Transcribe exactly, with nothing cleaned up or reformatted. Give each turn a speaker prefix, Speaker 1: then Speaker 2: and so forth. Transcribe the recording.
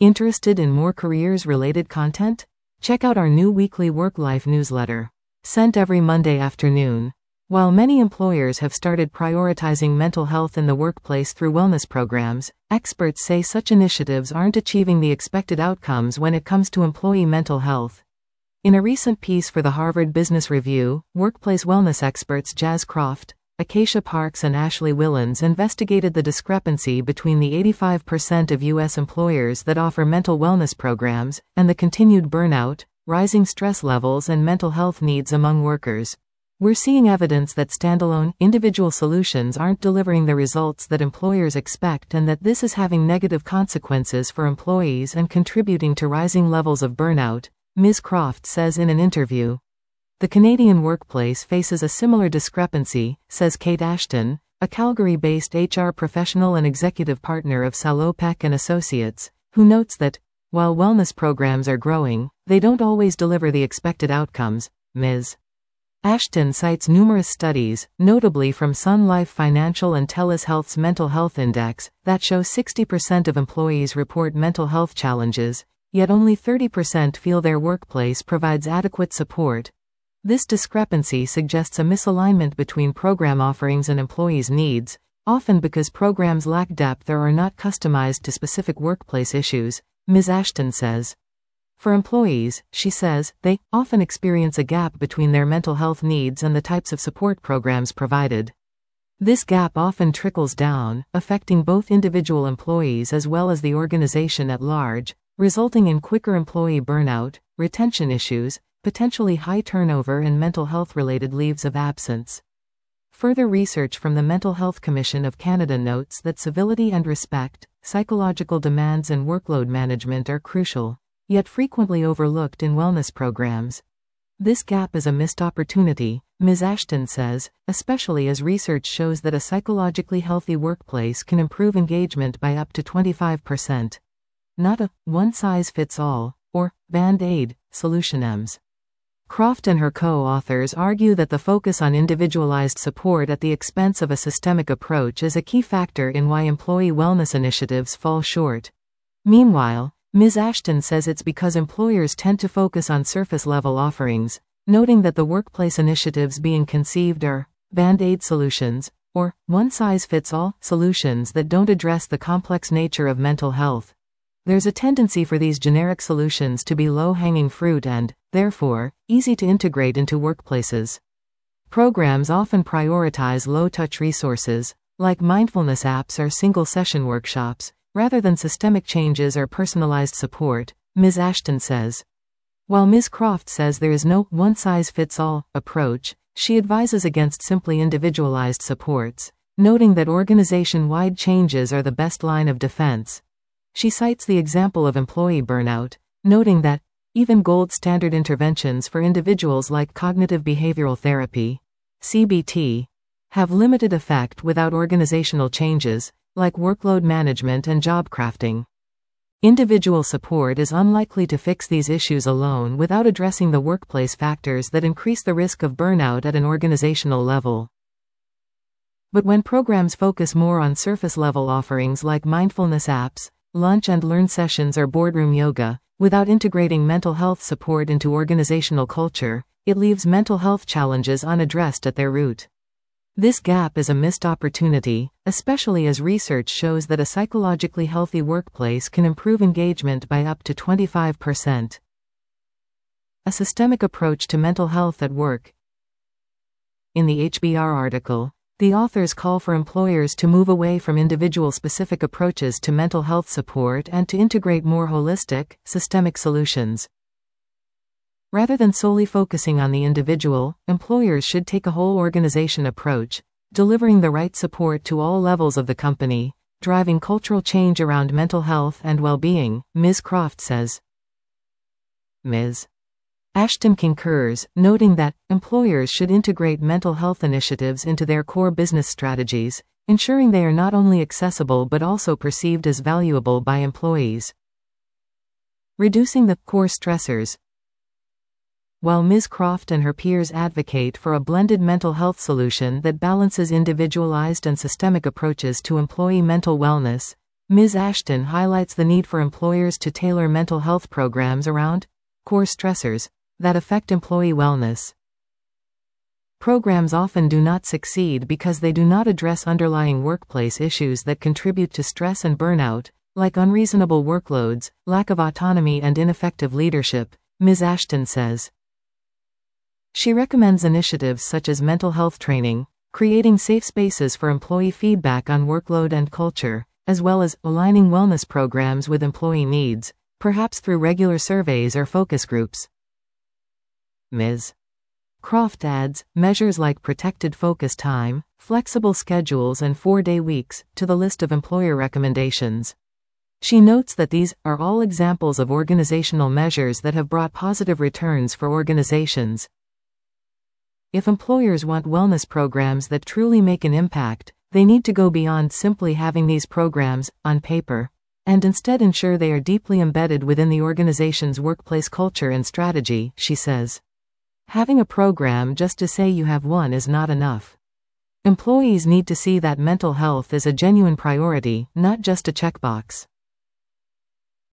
Speaker 1: Interested in more careers-related content? Check out our new weekly work-life newsletter, sent every Monday afternoon. While many employers have started prioritizing mental health in the workplace through wellness programs, experts say such initiatives aren't achieving the expected outcomes when it comes to employee mental health. In a recent piece for the Harvard Business Review, workplace wellness experts Jaz Croft, Acacia Parks and Ashley Willans investigated the discrepancy between the eighty-five percent of U S employers that offer mental wellness programs and the continued burnout, rising stress levels and mental health needs among workers. We're seeing evidence that standalone, individual solutions aren't delivering the results that employers expect and that this is having negative consequences for employees and contributing to rising levels of burnout, Miz Croft says in an interview. The Canadian workplace faces a similar discrepancy, says Kate Ashton, a Calgary-based H R professional and executive partner of Salopek and Associates, who notes that, while wellness programs are growing, they don't always deliver the expected outcomes. Miz Ashton cites numerous studies, notably from Sun Life Financial and TELUS Health's Mental Health Index, that show sixty percent of employees report mental health challenges, yet only thirty percent feel their workplace provides adequate support. This discrepancy suggests a misalignment between program offerings and employees' needs, often because programs lack depth or are not customized to specific workplace issues, Miz Ashton says. For employees, she says, they often experience a gap between their mental health needs and the types of support programs provided. This gap often trickles down, affecting both individual employees as well as the organization at large, resulting in quicker employee burnout, retention issues, potentially high turnover and mental health-related leaves of absence. Further research from the Mental Health Commission of Canada notes that civility and respect, psychological demands and workload management are crucial, yet frequently overlooked in wellness programs. This gap is a missed opportunity, Miz Ashton says, especially as research shows that a psychologically healthy workplace can improve engagement by up to twenty-five percent. Not a one-size-fits-all, or Band-Aid, solution. Ms. Croft and her co-authors argue that the focus on individualized support at the expense of a systemic approach is a key factor in why employee wellness initiatives fall short. Meanwhile, Miz Ashton says it's because employers tend to focus on surface-level offerings, noting that the workplace initiatives being conceived are Band-Aid solutions, or one-size-fits-all solutions that don't address the complex nature of mental health. There's a tendency for these generic solutions to be low-hanging fruit and, therefore, easy to integrate into workplaces. Programs often prioritize low-touch resources, like mindfulness apps or single-session workshops, rather than systemic changes or personalized support, Miz Ashton says. While Miz Croft says there is no one-size-fits-all approach, she advises against simply individualized supports, noting that organization-wide changes are the best line of defense. She cites the example of employee burnout, noting that, even gold standard interventions for individuals like cognitive behavioral therapy, C B T, have limited effect without organizational changes, like workload management and job crafting. Individual support is unlikely to fix these issues alone without addressing the workplace factors that increase the risk of burnout at an organizational level. But when programs focus more on surface-level offerings like mindfulness apps, lunch and learn sessions or boardroom yoga, without integrating mental health support into organizational culture, it leaves mental health challenges unaddressed at their root. This gap is a missed opportunity, especially as research shows that a psychologically healthy workplace can improve engagement by up to twenty-five percent. A systemic approach to mental health at work. In the H B R article, the authors call for employers to move away from individual-specific approaches to mental health support and to integrate more holistic, systemic solutions. Rather than solely focusing on the individual, employers should take a whole organization approach, delivering the right support to all levels of the company, driving cultural change around mental health and well-being, Miz Croft says. Miz Ashton concurs, noting that employers should integrate mental health initiatives into their core business strategies, ensuring they are not only accessible but also perceived as valuable by employees. Reducing the core stressors. While Miz Croft and her peers advocate for a blended mental health solution that balances individualized and systemic approaches to employee mental wellness, Miz Ashton highlights the need for employers to tailor mental health programs around core stressors that affect employee wellness. Programs often do not succeed because they do not address underlying workplace issues that contribute to stress and burnout, like unreasonable workloads, lack of autonomy, and ineffective leadership, Miz Ashton says. She recommends initiatives such as mental health training, creating safe spaces for employee feedback on workload and culture, as well as aligning wellness programs with employee needs, perhaps through regular surveys or focus groups. Miz Croft adds measures like protected focus time, flexible schedules, and four-day weeks to the list of employer recommendations. She notes that these are all examples of organizational measures that have brought positive returns for organizations. If employers want wellness programs that truly make an impact, they need to go beyond simply having these programs on paper, and instead ensure they are deeply embedded within the organization's workplace culture and strategy, she says. Having a program just to say you have one is not enough. Employees need to see that mental health is a genuine priority, not just a checkbox.